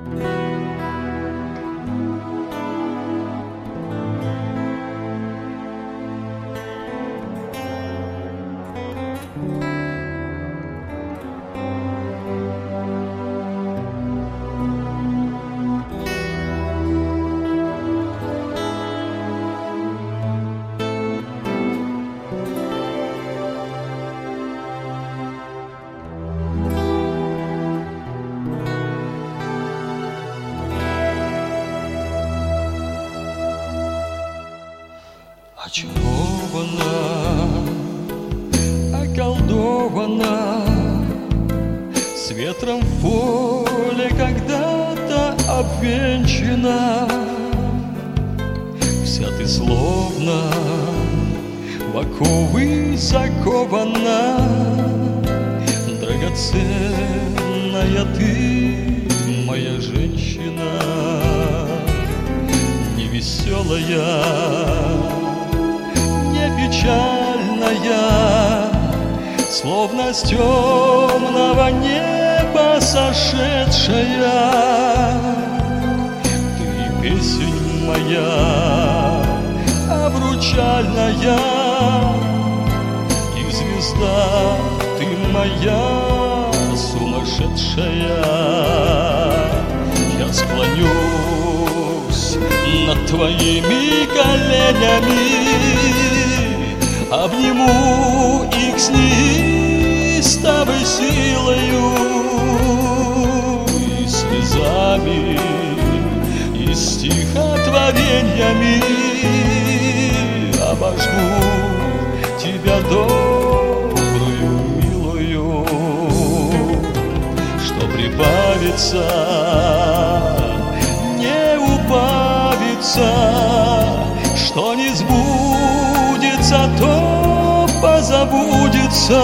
Очарована, околдована, с ветром в поле когда-то обвенчана. Вся ты словно в оковы закована, драгоценная ты, моя женщина, невеселая, печальная, словно с темного неба сошедшая. Ты песнь моя обручальная, и звезда ты моя сумасшедшая. Я склонюсь над твоими коленями, обниму их с неистовой силою, и слезами, и стихотворениями обожгу тебя добрую, милую, что прибавится, не убавится, что не сбудется, то позабудется.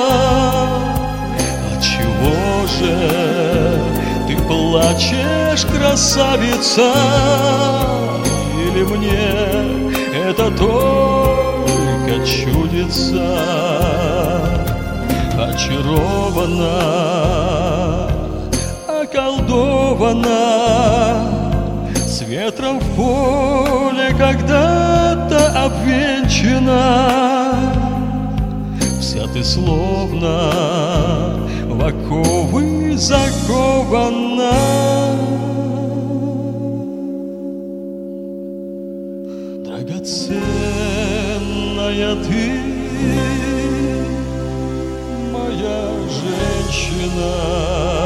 Отчего же ты плачешь, красавица? Или мне это только чудится? Очарована, околдована, с ветром в поле когда-то обвенчана. Вся ты словно в оковы закована. Драгоценная ты, моя женщина.